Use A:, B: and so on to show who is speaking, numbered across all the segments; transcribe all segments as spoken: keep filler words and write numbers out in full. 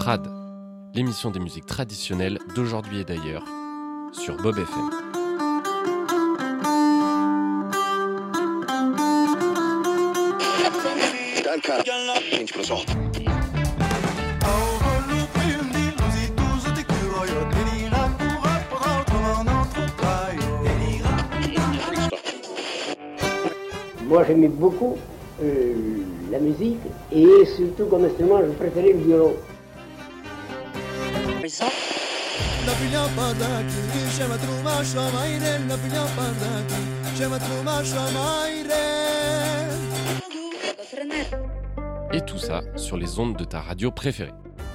A: Trad, l'émission des musiques traditionnelles d'aujourd'hui et d'ailleurs, sur Bob F M.
B: Moi j'aimais beaucoup euh, la musique et surtout comme instrument je préférais le violon.
A: Et tout ça sur les ondes de ta radio préférée.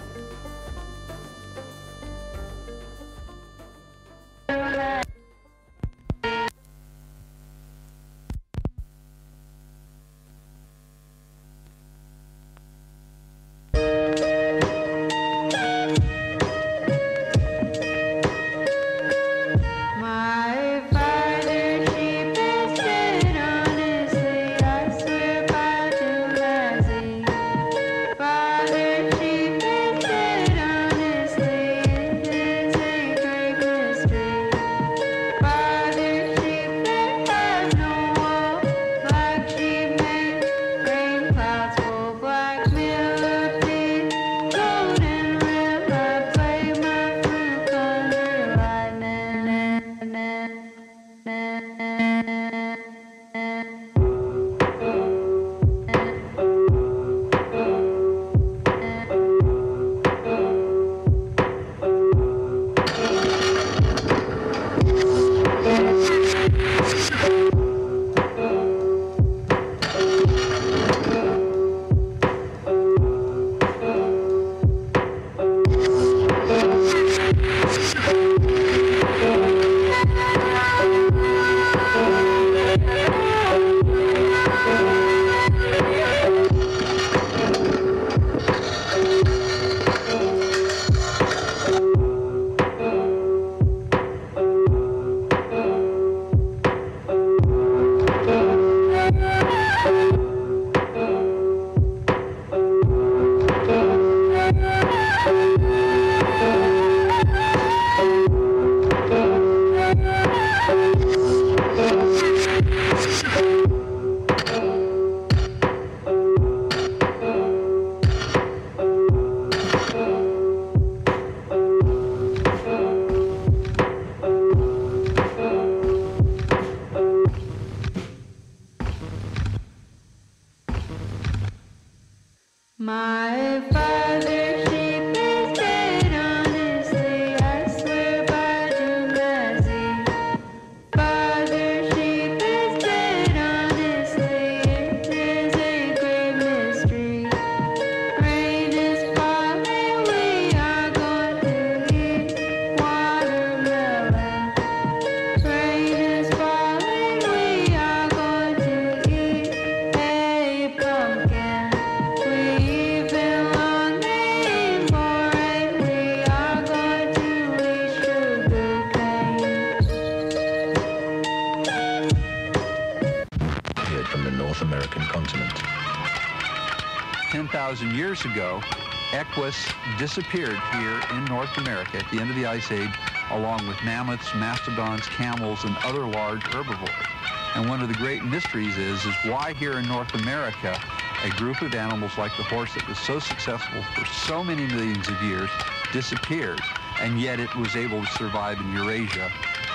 C: Years ago, equus disappeared here in North America at the end of the Ice Age, along with mammoths, mastodons, camels, and other large herbivores. And one of the great mysteries is, is why here in North America, a group of animals like the horse that was so successful for so many millions of years disappeared, and yet it was able to survive in Eurasia.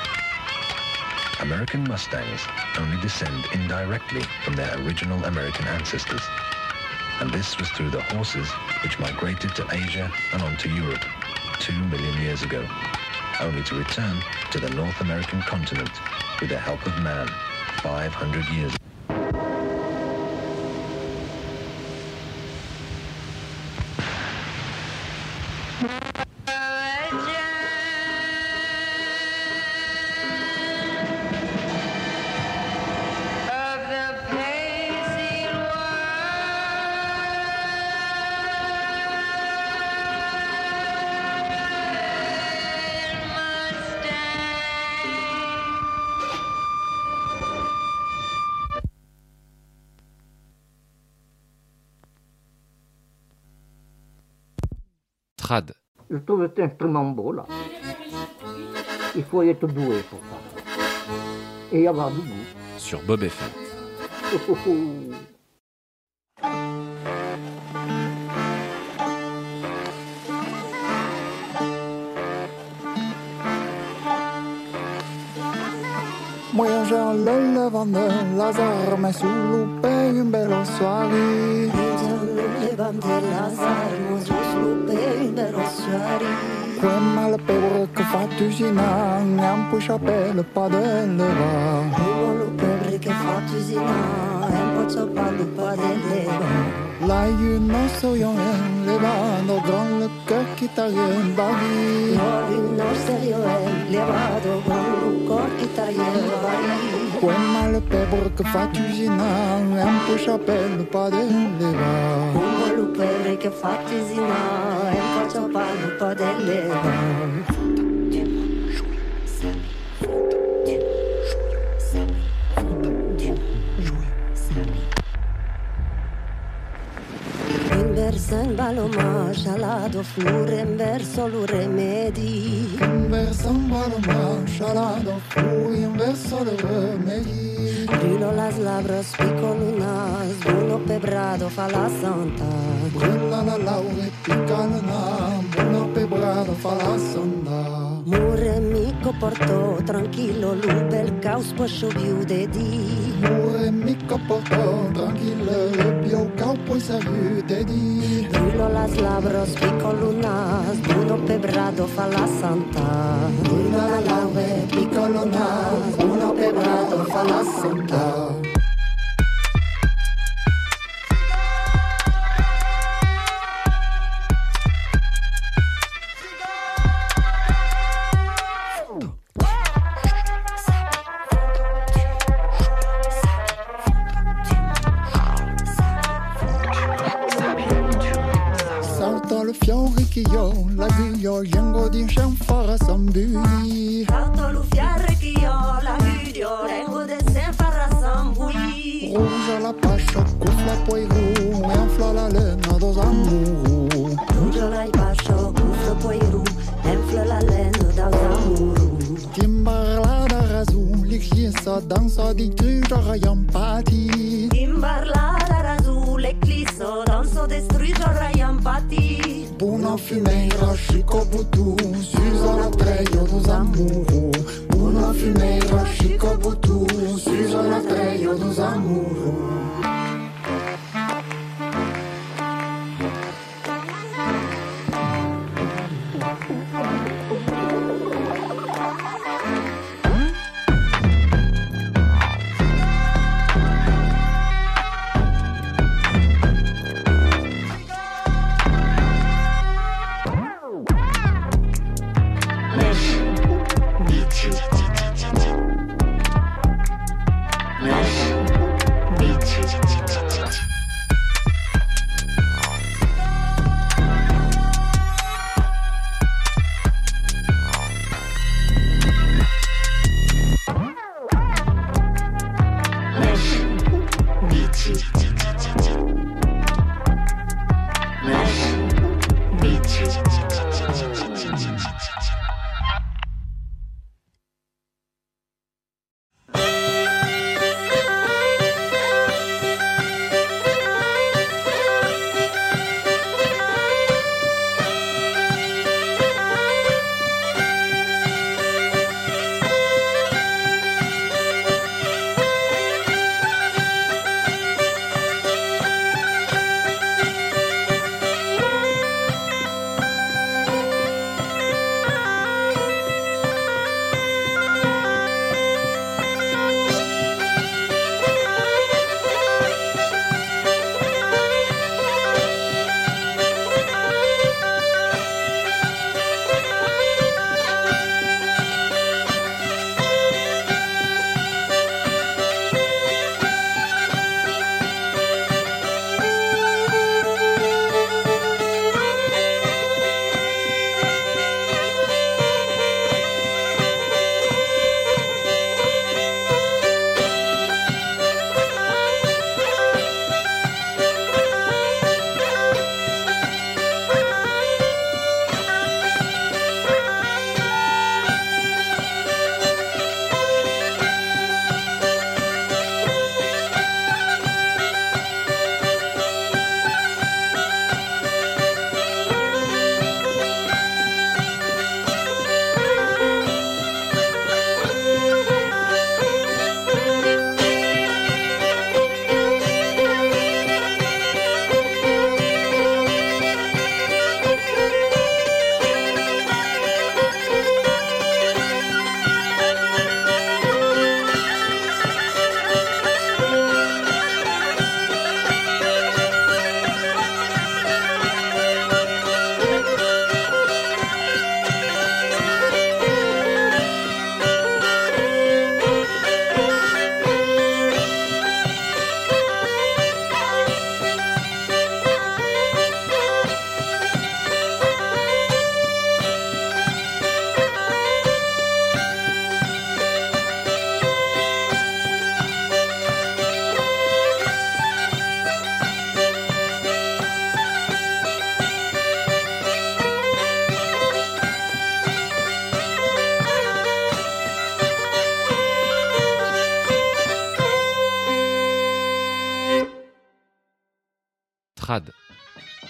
D: American Mustangs only descend indirectly from their original American ancestors. And this was through the horses which migrated to Asia and on to Europe two million years ago, only to return to the North American continent with the help of man five hundred years ago.
A: trad.
E: Je trouve cet instrument beau, là. Il faut être doué pour ça. Et avoir du goût.
A: Sur Bob F M.
E: Oh, oh, oh.
F: Voyageant le levant de Lazare, mais sous loupé une belle soirée.
G: Voyageant le levant de Lazare, mais sous loupé une belle soirée.
F: Quel pauvre que fais-tu Zina, un peu chapé le pas de leva.
G: Quel pauvre que fais-tu Zina, un peu chapé le pas de leva.
F: Là, une soyons levando, grand le cœur qui t'a rien bari.
G: Une soyons levando, grand le cœur qui t'a rien bari.
F: Quel pauvre que fais-tu Zina, un peu chapé le pas de leva.
G: Quel pauvre que fais-tu Zina, un peu chapé le pas de leva. Verso in baloma, scialato, flure, in verso lo remedi.
F: In verso in baloma, scialato, flure, in verso lo remedi.
G: Brilo las labras, piccolo nas, buono pebrado, fa la santa.
F: Quella la laure, piccolo nas, buono pebrado, fa la santa.
G: Mure mico portò, tranquillo, lu bel caos, poi scioviu de di.
F: Mure mico portò, tranquillo, lu bel caos, poi scioviu de di.
G: Brilo las labras, piccolo nas, buono pebrado, fa la santa.
F: Quella la laure, piccolo nas, buono pebrado, fa la santa. La guglio, gengo di scianfara sambui.
G: Salto lo fiare che io, la guglio, rengo de scianfara sambui.
F: Rouge la pascia, cuffla poi ru, enfla la lena dos amuru.
G: Rouge la pascia, cuffla poi ru, enfla la lena dos amuru.
F: Timbar la da razu, l'eclissa, dansa di trugia rayampati.
G: Timbar la da razu, l'eclissa, dansa destruigia rayampati.
F: Una fumeira, chico butu, suza la treio dos amuru. Una fumeira, chico butu, suza la treio dos amuru.
H: Bitches.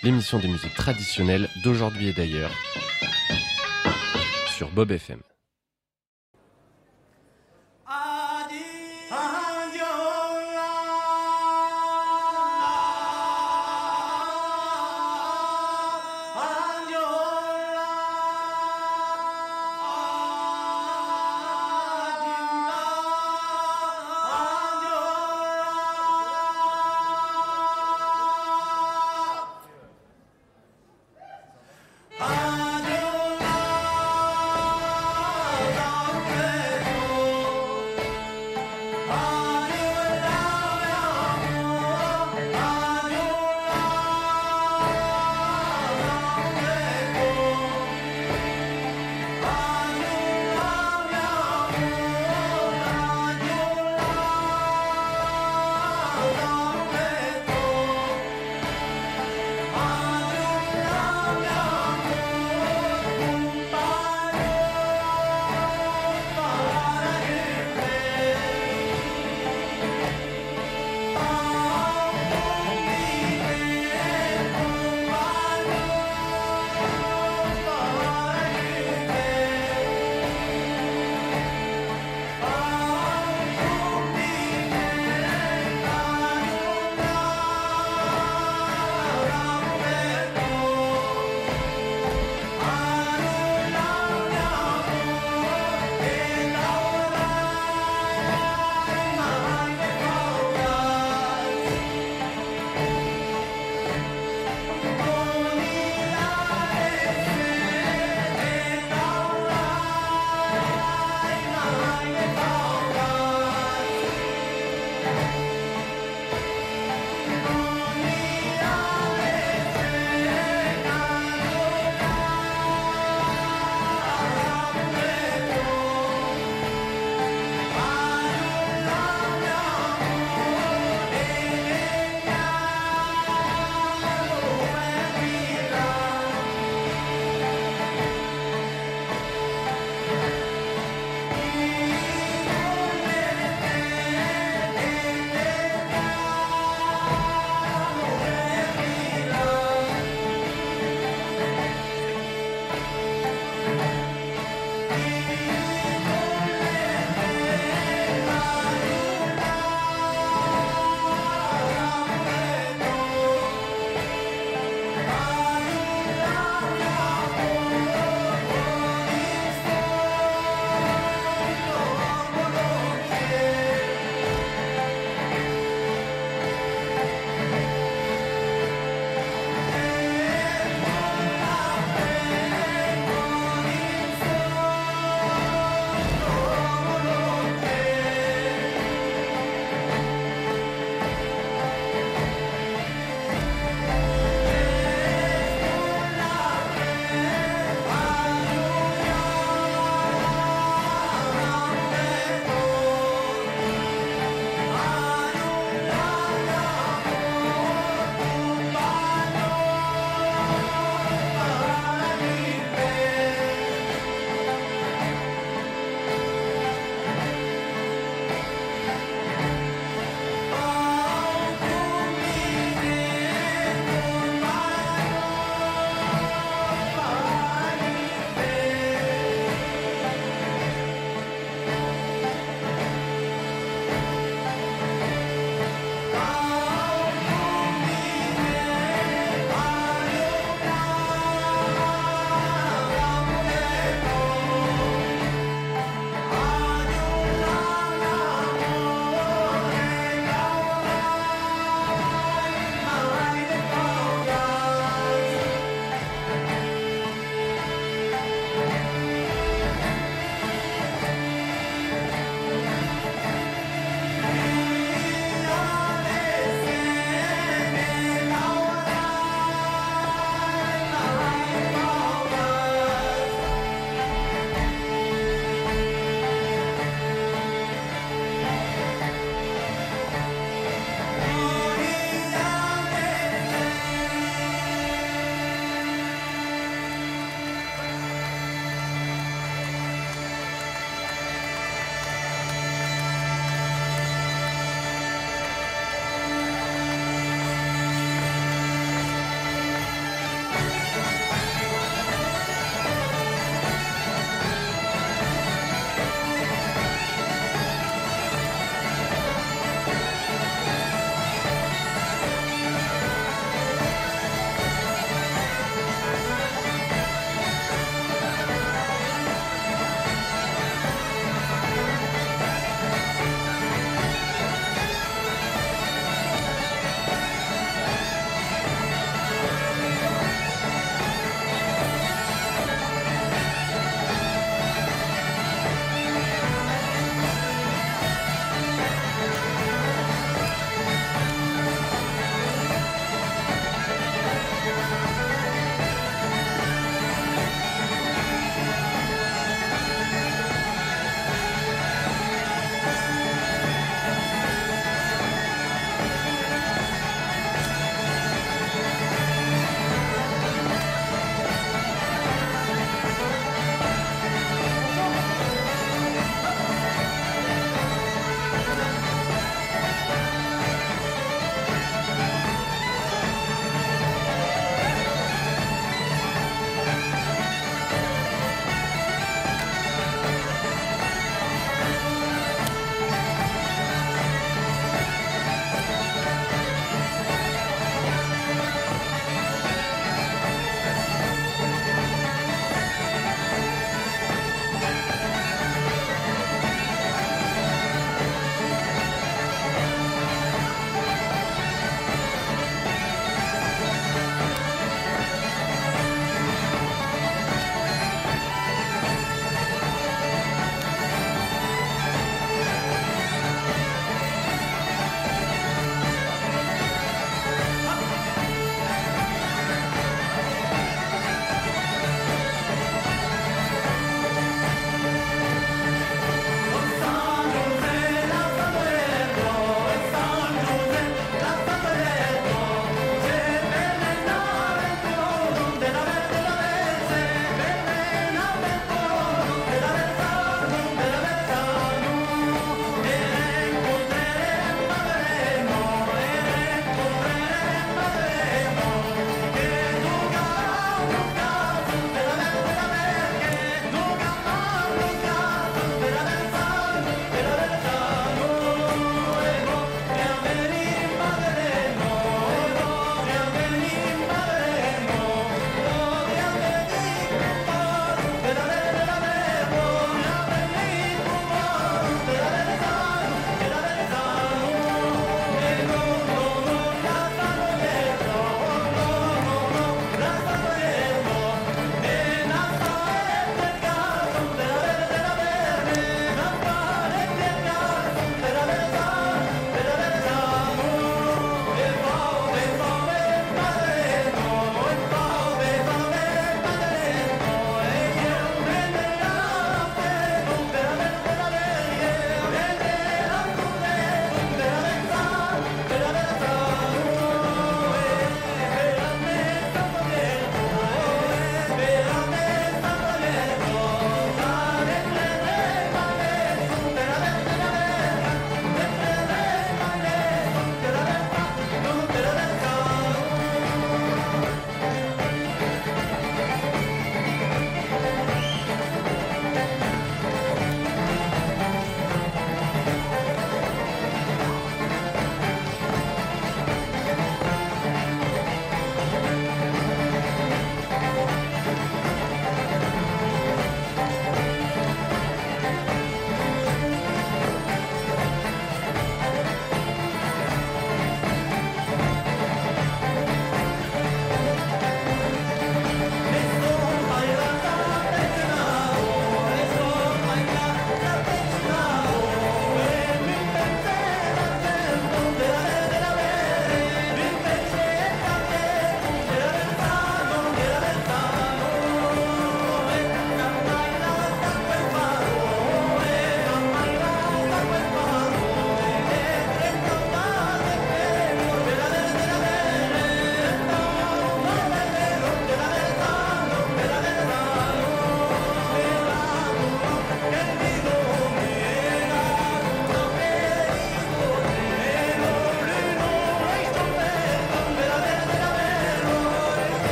A: l'émission des musiques traditionnelles d'aujourd'hui et d'ailleurs, sur Bob F M.
H: Adiola,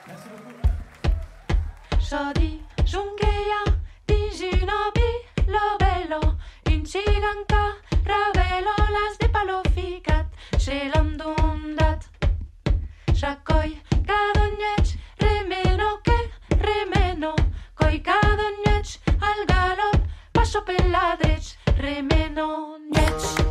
H: Shodi, Jungeia, Diginobi, Lobello, Inciganca, Ravelo, Las de Paloficat, Shelandundat, Shakoi, Cadonyech, Remeno, que Remeno, Koi Cadonyech, al galop, Paso Peladrech, Remeno, Nech.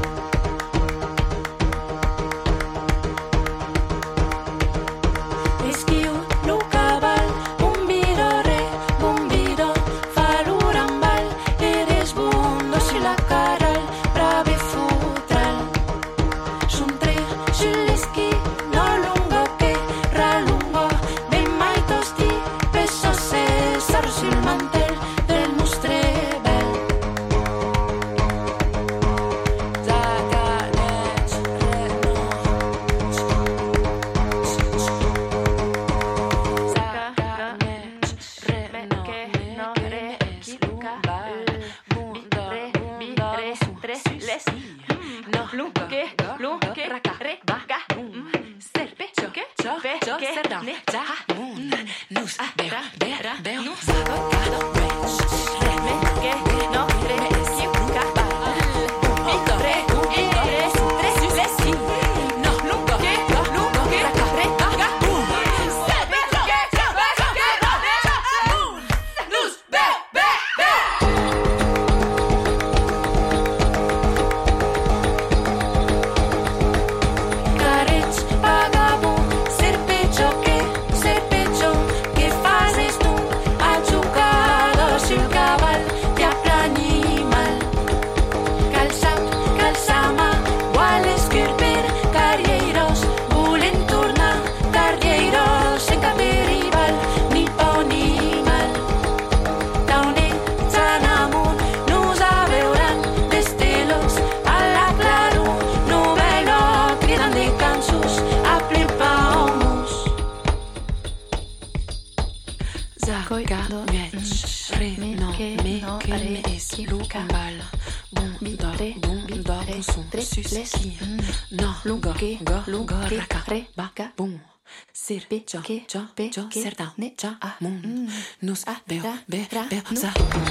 I: Che, cho, pe, cho, serta, ne, cha, mun, nus, a, beo, be, beo, za.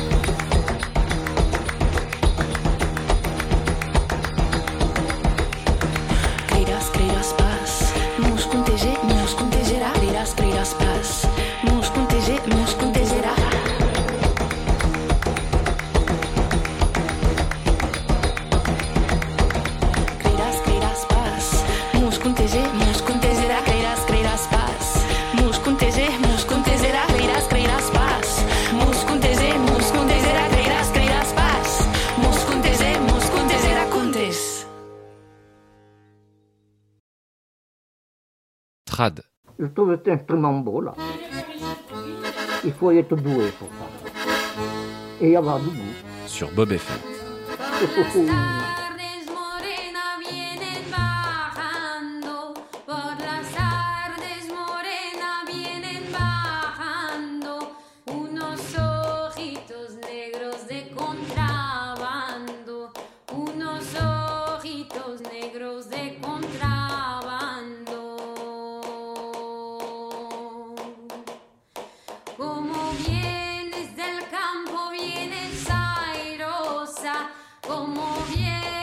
I: Cridas, cridas, paz, mus, contege, mus, contegera. Cridas, cridas, paz, mus, contege, mus, contegera. Cridas, cridas, paz, mus, contege, mus, contegera. Cridas, cridas, paz. Mus contege, mus contezera, creirás, creirás paz. Mus contege, mus contezera, creirás, creirás paz. Mus contege, mus contezera, contes.
A: Trad.
E: Je trouve cet instrument beau là. Il faut être doué pour ça. Et avoir du goût.
A: Sur Bob F M.
J: Como vienes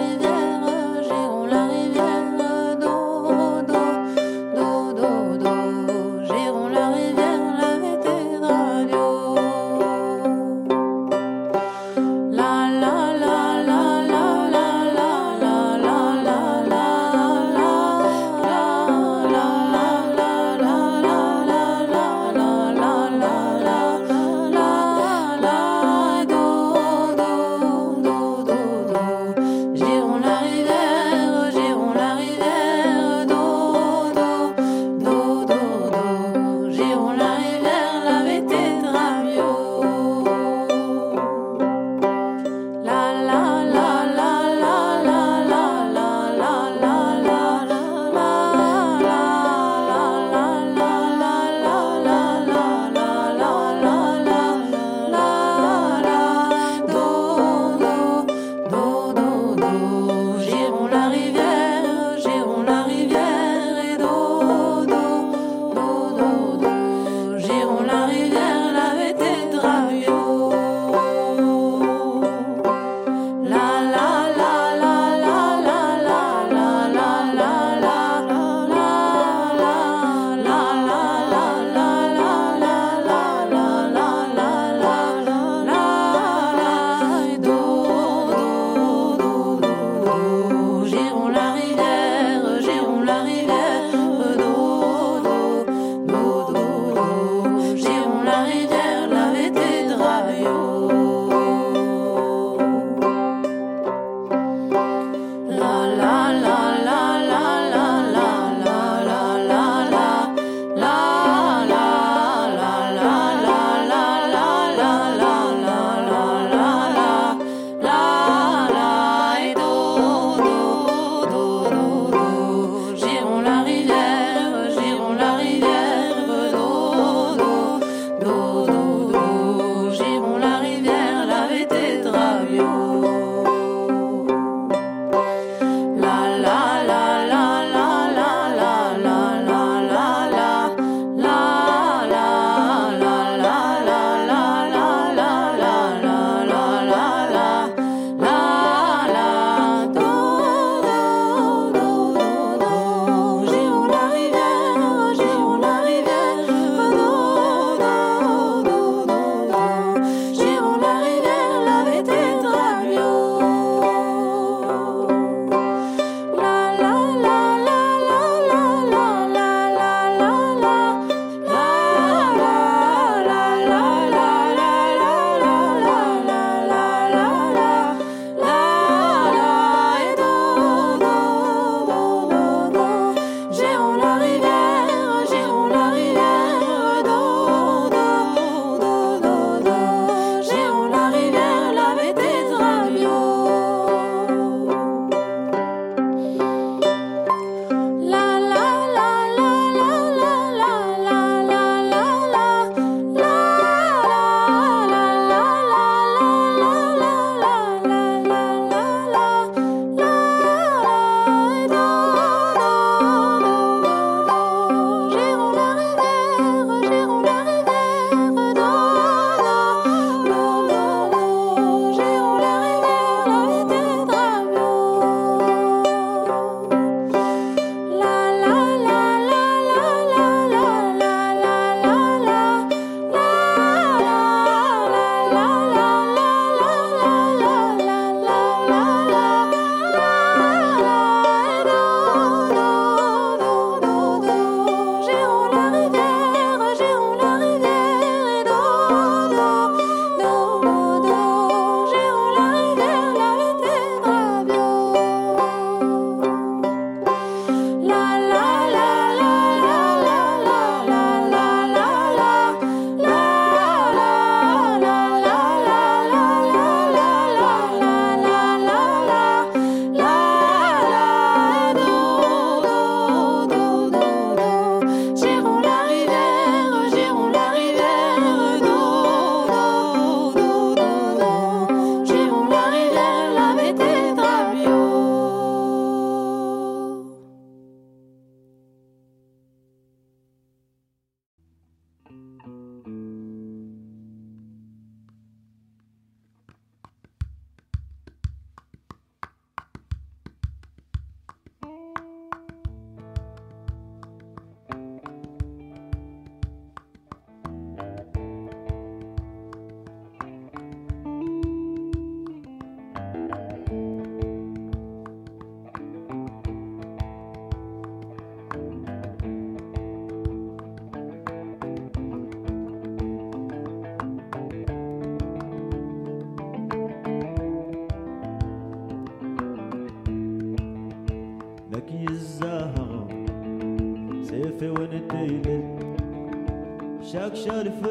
J: سيفي ونتيلل شاك شارف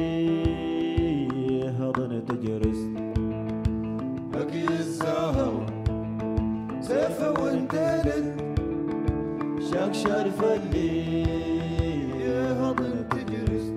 J: اللي هضن تجرس
F: بقي الزهر سيفي ونتيلل
J: شاك شارف اللي هضن تجرس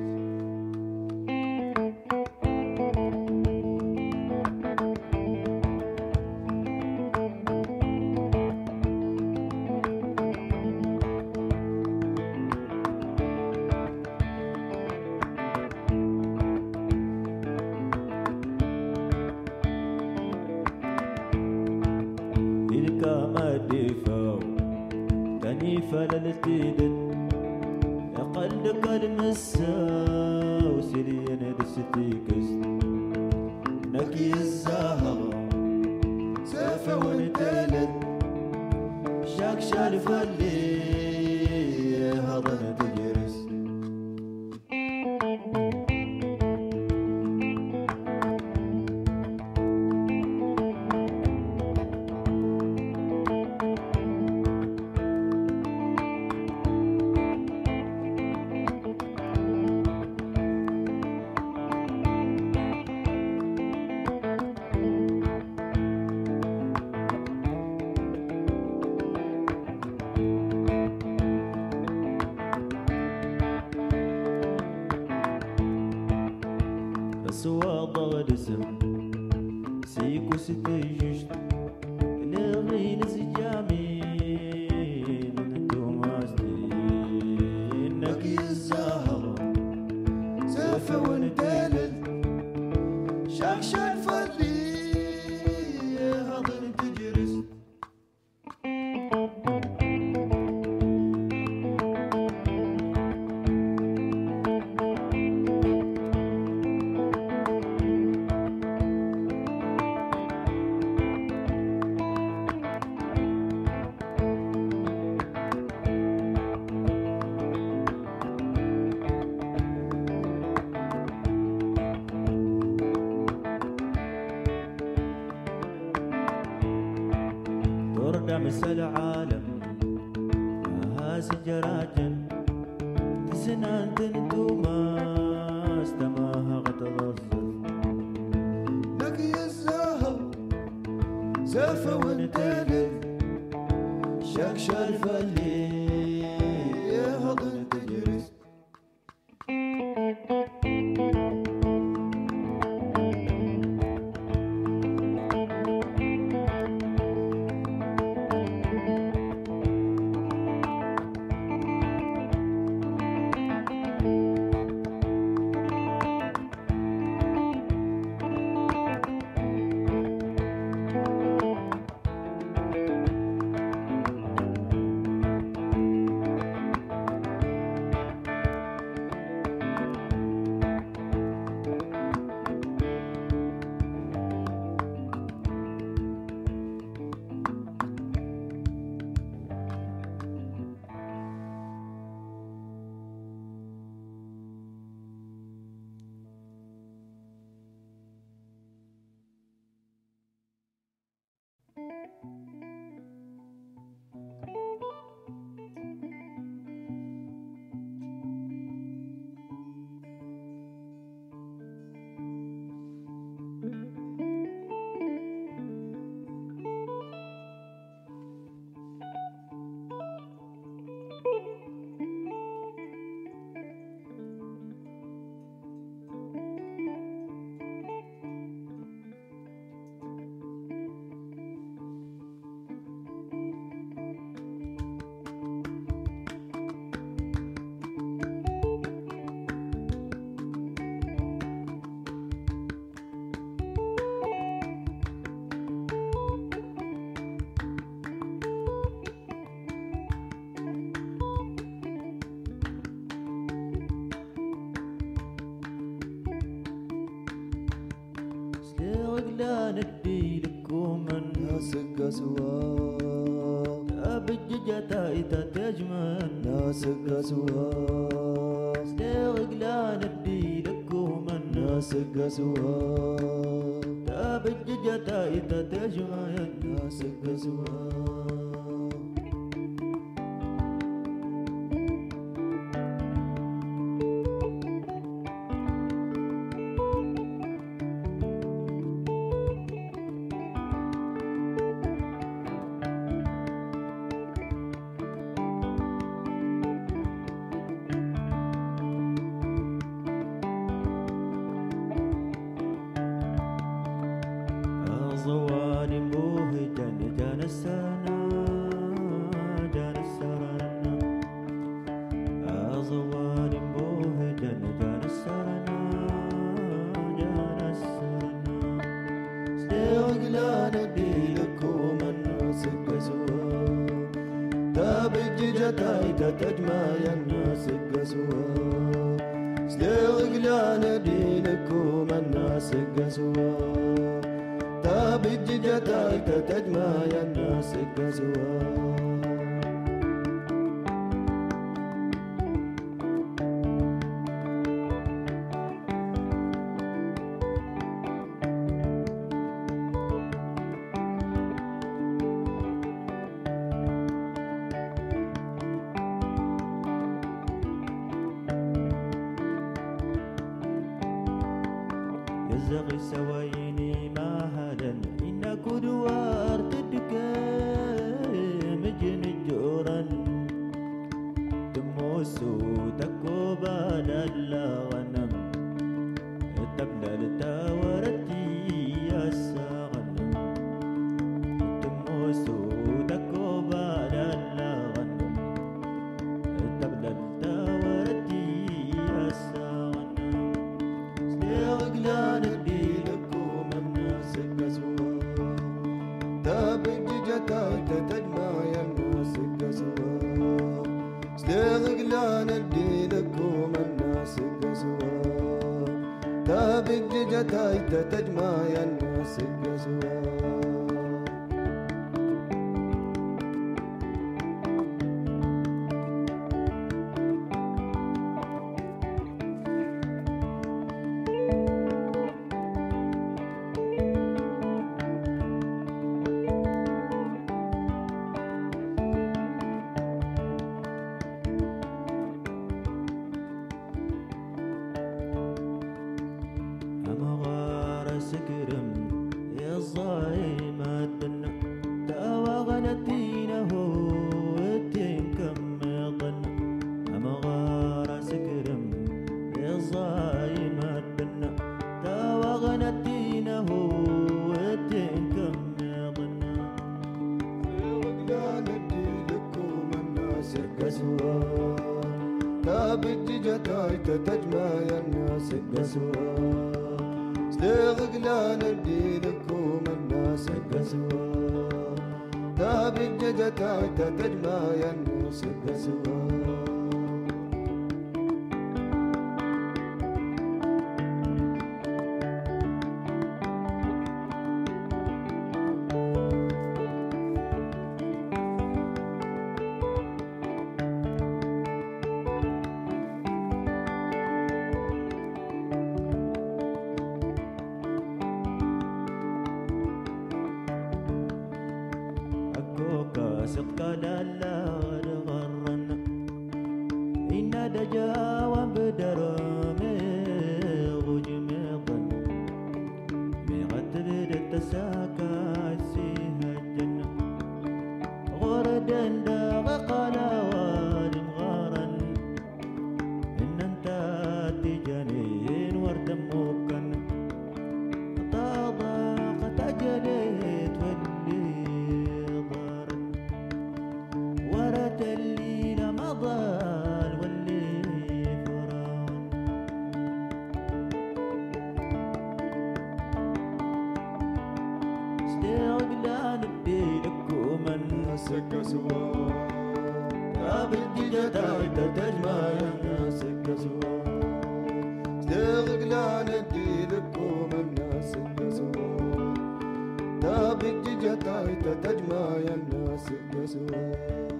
J: فللتيدن يقلق المسا وسيرين دستيكس نكي الزهر سافة ونتالت شاك شارف اللي هضن تجرس مس العالم ها سجراجن تسنان تنتوما استماها غتغصص
F: لقي الزهر زافة ونتالل شاك شارف اللي يهضن تجرس
J: ندي لكم
F: الناس قسوة
J: أبجج تايتا تجمل
F: ناس قسوة
J: سليغ لا ندي لكم
F: الناس قسوة
J: أبجج تايتا تجمل
F: ناس قسوة
J: جتاي تتجمع يا الناس قسوا سليغ قلان دينكم الناس قسوا تابج جتاي تتجمع يا الناس قسوا يزغي سويني مهلا إن كدوار تدكام مجن الجورا تموسو تكوبا للغنم تبلى التاورتي يا السغنم تموسو تكوبا للغنم تبلى التاورتي يا السغنم غلان الدينكم الناس قسوا تابج جتاي تتجمع يا الناس قسوا سليغ غلان الدينكم الناس قسوا تابج جتاي تتجمع يا الناس قسوا سكرم يا الظايم الدنا تاوغنتينه وتنكم ظن أمغار سكرم يا الظايم الدنا تاوغنتينه وتنكم ظن وقلان الديلكم الناس قسوا تابج جتاي تتجمع يا الناس قسوا سليغ قلان الدينكم الناس قسوا تابج جتاي تتجمع يا الناس قسوا سقط لالا غرنا إن دجا وبدر مغج مغن مغتبر التساكا سيها الجنة غردا داغ قالا والمغارا إن انت تجانين وردم مكن طاضاقت أجليت واللي ورد الليل مضال واللي فران استغلال الدينكم الناس قسوا قابل جتاي تتجمع يا الناس قسوا استغلال الدينكم الناس قسوا قابل جتاي تتجمع يا الناس قسوا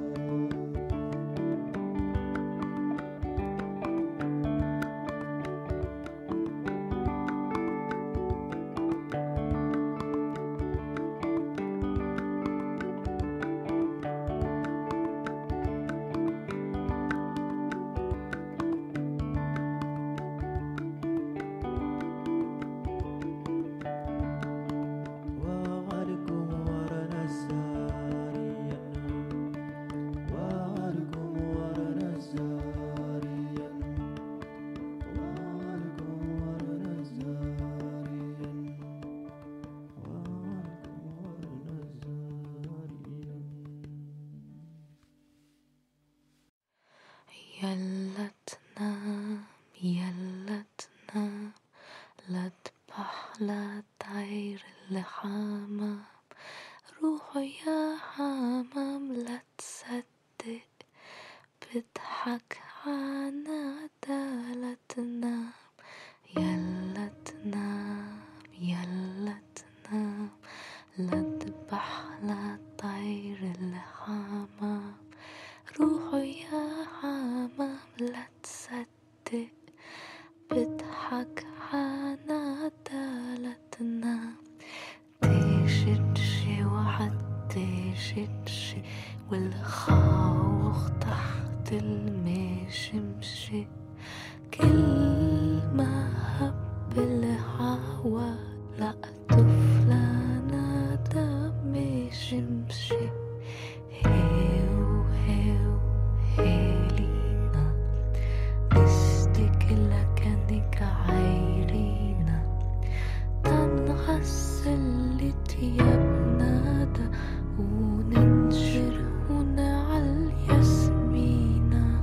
H: يلا تنام يلا تنام لا تبح لا طير الحمام روحوا يا حمام لا تصدق
I: تمشي كل ما هب الهوا لقته فلانة تمشي مشي هيو هيو هيلينا مستك لكنك عايرينا تنغسل تيابنا دا وننشر ونعل ياسمينا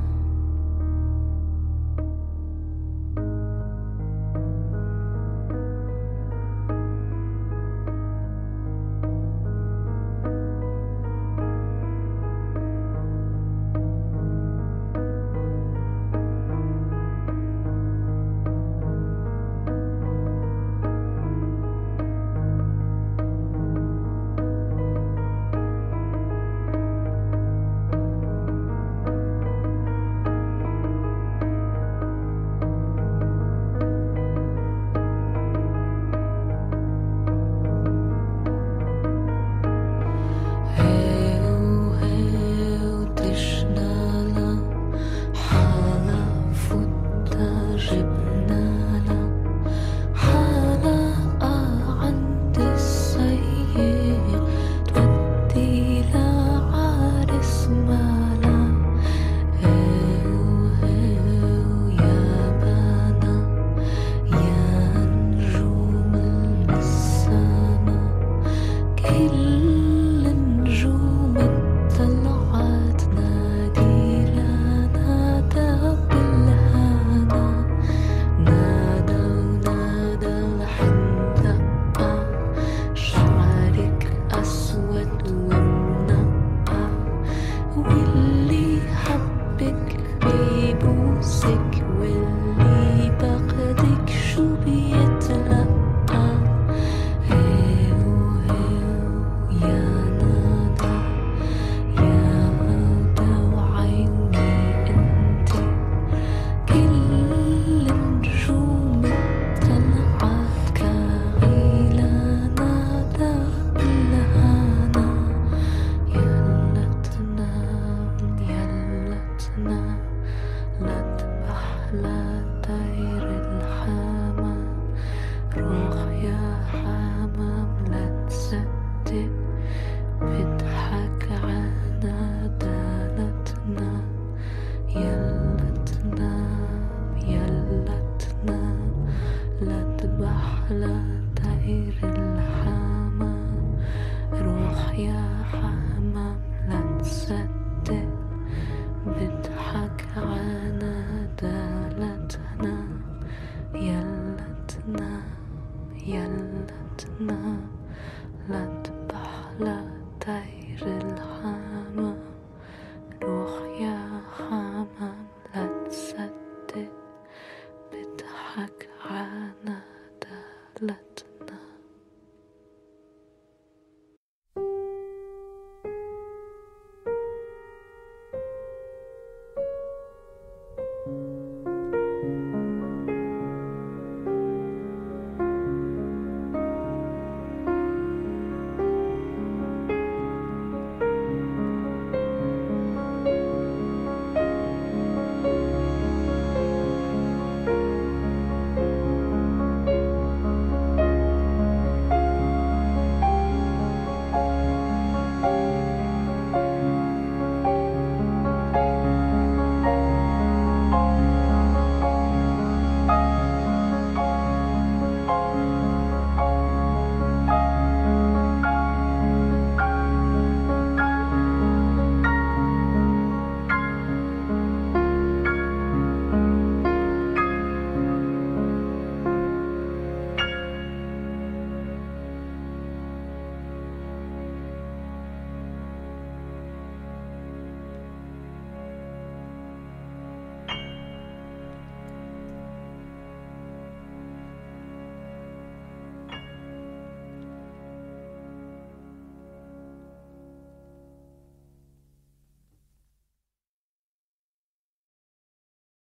I: روح